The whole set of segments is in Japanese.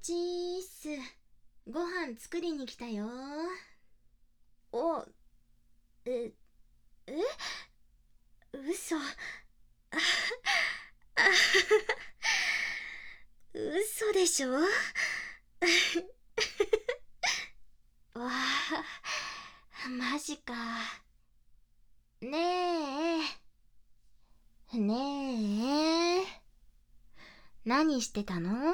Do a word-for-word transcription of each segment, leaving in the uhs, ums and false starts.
ちーっす。ご飯作りに来たよ。お、え、え嘘。あ、あ、嘘でしょ。わあ、マジか。ねえ、ねえ。何してたの？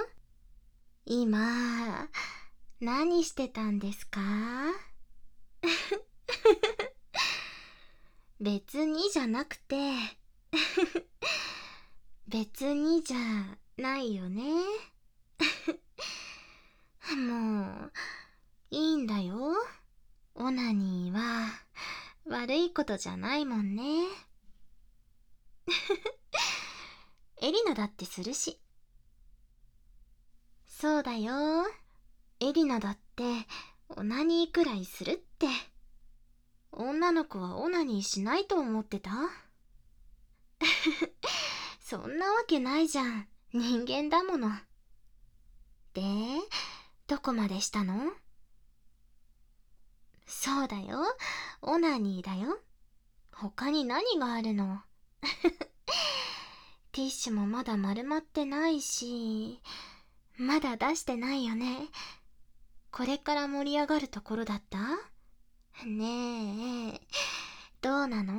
今、何してたんですか？別にじゃなくて別にじゃないよね。もういいんだよ。オナニーは悪いことじゃないもんね。エリナだってするし。そうだよ。エリナだってオナニーくらいするって。女の子はオナニーしないと思ってた？そんなわけないじゃん。人間だもの。で、どこまでしたの？そうだよ。オナニーだよ。他に何があるの？ティッシュもまだ丸まってないし、まだ出してないよね。これから盛り上がるところだった？ねえ、どうなの？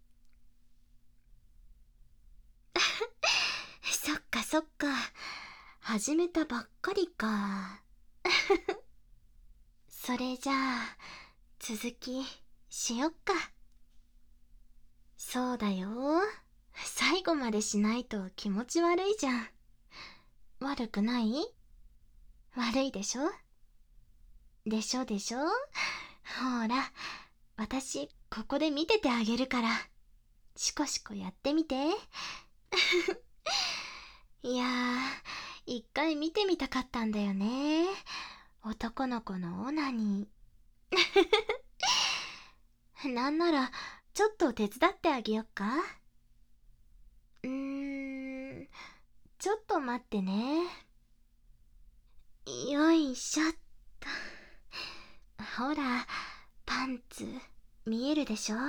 そっかそっか。始めたばっかりか。それじゃあ、続きしよっか。そうだよ。最後までしないと気持ち悪いじゃん。悪くない？悪いでしょ？でしょでしょ？ほら、私、ここで見ててあげるから。シコシコやってみて。いやー、一回見てみたかったんだよね。男の子のオナニー。なんなら、ちょっと手伝ってあげよっか？うーん、ちょっと待ってね。よいしょっと。ほら、パンツ、見えるでしょ？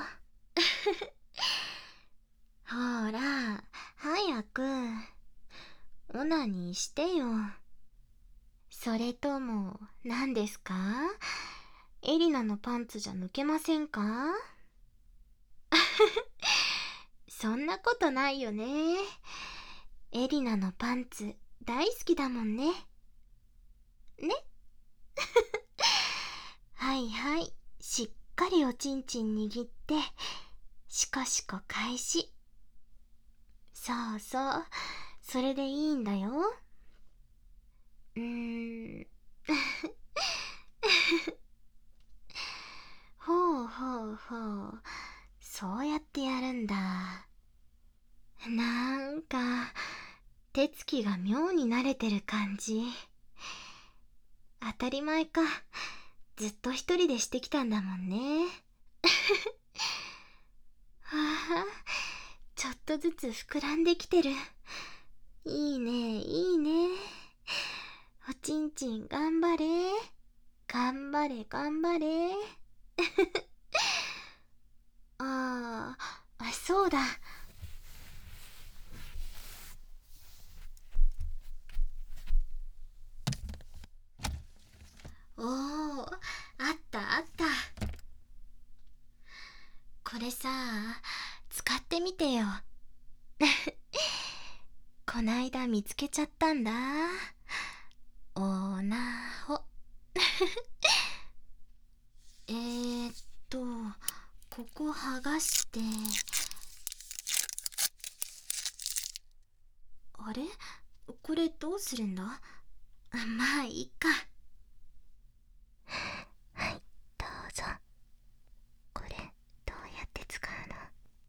ほら、早く、オナニーしてよ。それとも、何ですか？エリナのパンツじゃ抜けませんか？そんなことないよね。エリナのパンツ、大好きだもんね。ね？はいはい、しっかりおちんちん握って、シコシコ開始。そうそう、それでいいんだよ。うーん。ほうほうほう、そうやってやるんだ。なんか、手つきが妙に慣れてる感じ。当たり前か。ずっと一人でしてきたんだもんね。はあ、ちょっとずつ膨らんできてる。いいね、いいね。おちんちん頑張れ。頑張れ、頑張れ。ああ、そうだ。おー、あったあった。これさ、使ってみてよ。こないだ見つけちゃったんだ。おなほ。えーっと、ここ剥がして、あれ？これどうするんだ？まあいいか。はい、どうぞ。これ、どうやって使うの？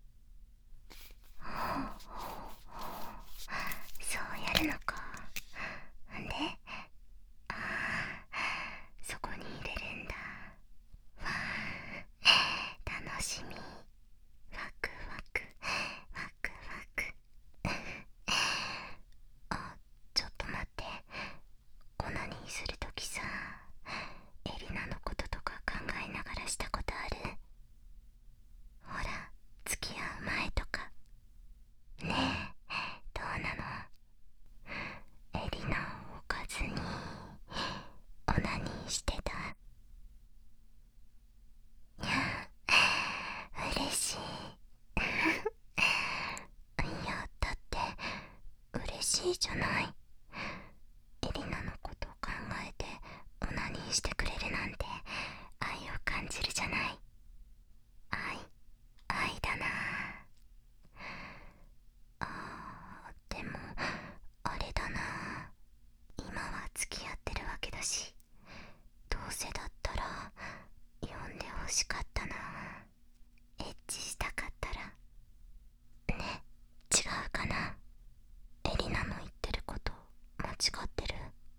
そうやるのか。んで、あー、そこに入れるんだ。わー、楽しみ。ワクワク、ワクワク。あ、ちょっと待って。オナニーしいじゃない。エリナのことを考えてオナニーしてくれるなんて愛を感じるじゃない。愛愛だな。あーでもあれだな、今は付き合ってるわけだし、どうせだったら呼んでほしかったな。エッチしたかったら。ね、違うかな。エリナの言ってること間違ってる？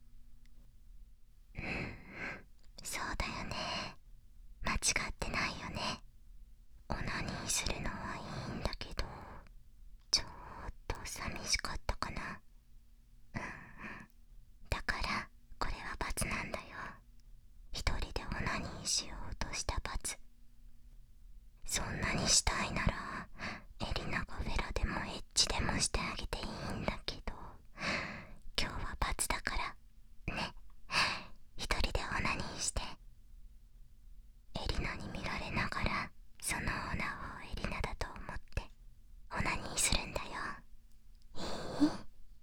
うん、そうだよね。間違ってないよね。オナニーするのはいいんだけど、ちょっと寂しかったかな。うんうん。だからこれは罰なんだよ。一人でオナニーしようとした罰。そんなにしたいならエリナがフェラでもエッチでもしてあげていいんだけど、今日は罰だからね。一人でオナニーして、エリナに見られながらそのオナをエリナだと思ってオナニーするんだよ。いい？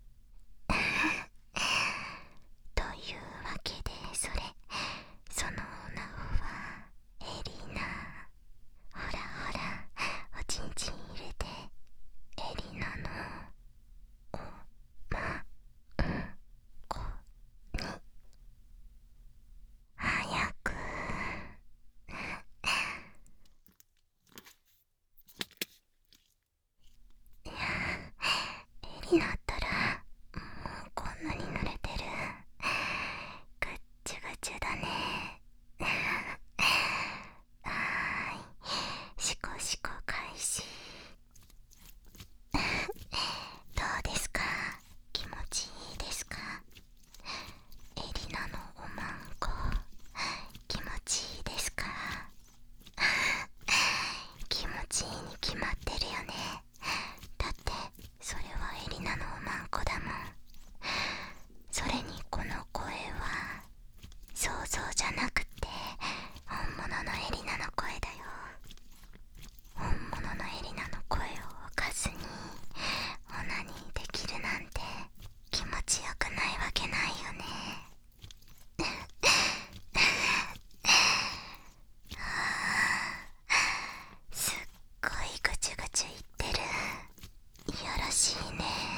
というわけで、それそのオナはエリナ。ほらほら、おちんちん入れて、エリナのおまんこに早く。いや、エリナったらもうこんなに濡れてる。ぐっちゅぐちゅだね。はーい、シコシコ開始。どうですか？気持ちいいですか？エリナのおまんこ気持ちいいですか？気持ちいいに決まってるよね。だってそれはエリナのおまんこだもん。それにこの声は想像じゃなくて本物のエリナの声だよ。本物のエリナの声をおかずにオナニーできるなんて気持ちよくないわけないよね。すっごいぐちゅぐちゅ言ってる。いやらしいね。